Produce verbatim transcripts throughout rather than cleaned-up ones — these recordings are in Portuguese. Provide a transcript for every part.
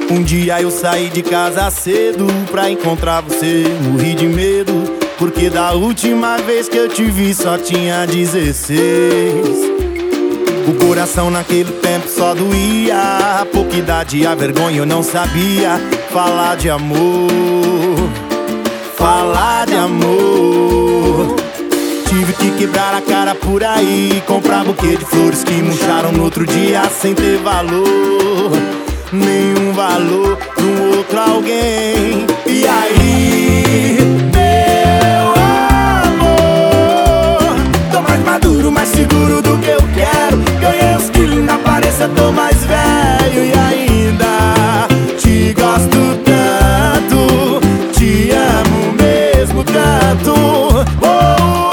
Um dia eu saí de casa cedo pra encontrar você, morri de medo, porque da última vez que eu te vi só tinha dezesseis. O coração naquele tempo só doía, a pouca idade, a vergonha eu não sabia falar de amor, falar de amor. Tive que quebrar a cara por aí, comprar buquê de flores que murcharam no outro dia sem ter valor, nenhum valor pra um outro alguém. E aí, meu amor, tô mais maduro, mais seguro do que eu quero. Ganhei uns quilos na aparência, tô mais velho e ainda te gosto tanto, te amo mesmo tanto. Oh, oh,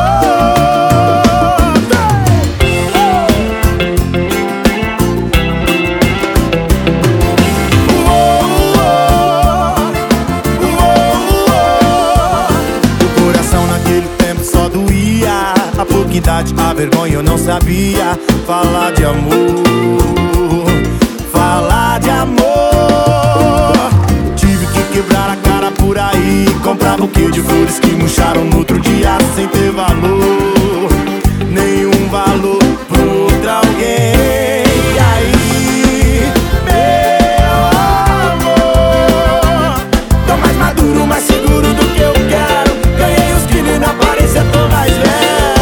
a pouca idade, a vergonha eu não sabia falar de amor, falar de amor. Tive que quebrar a cara por aí, comprar buquê de flores que murcharam no outro dia sem ter valor, nenhum valor pro outro alguém. E aí, meu amor, tô mais maduro, mais seguro do que eu quero. Ganhei os quilos na aparência, tô mais velho.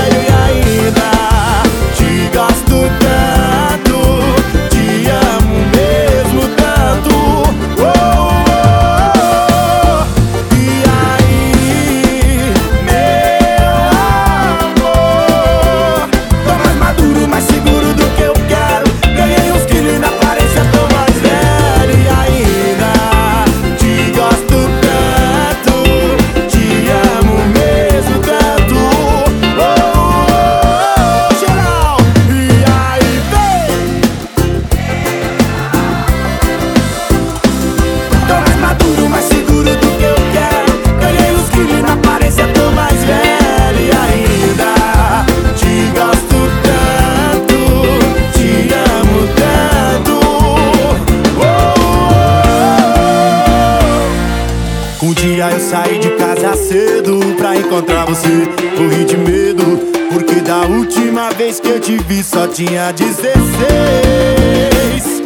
Um dia eu saí de casa cedo pra encontrar você, morri de medo, porque da última vez que eu te vi só tinha dezesseis.